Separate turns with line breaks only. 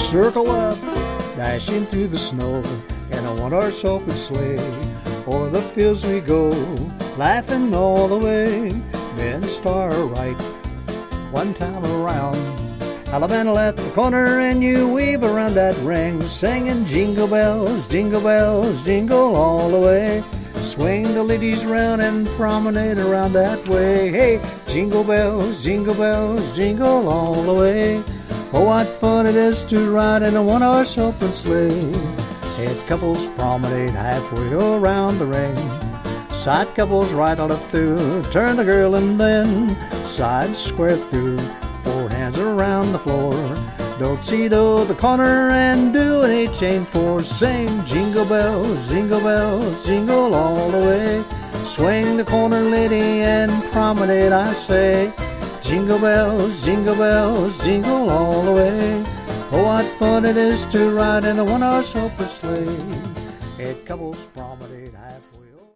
circle left, dashing through the snow in a one-horse open sleigh. O'er the fields we go, laughing all the way. Then star right, one time around. Alabama left the corner and you weave around that ring, singing jingle bells, jingle all the way. Swing the ladies round and promenade around that way. Hey, jingle bells, jingle all the way. Oh, what fun it is to ride in a one-horse open sleigh. Head couples promenade halfway around the ring. Side couples right on up through, turn the girl and then side square through. Four hands around the floor. Do-si-do the corner and do an A-chain-4. Sing jingle bells, jingle all the way. Swing the corner, lady, and promenade, I say. Jingle bells, jingle all the way. Oh, what fun it is to ride in a one-horse open sleigh. Head couples promenade halfway.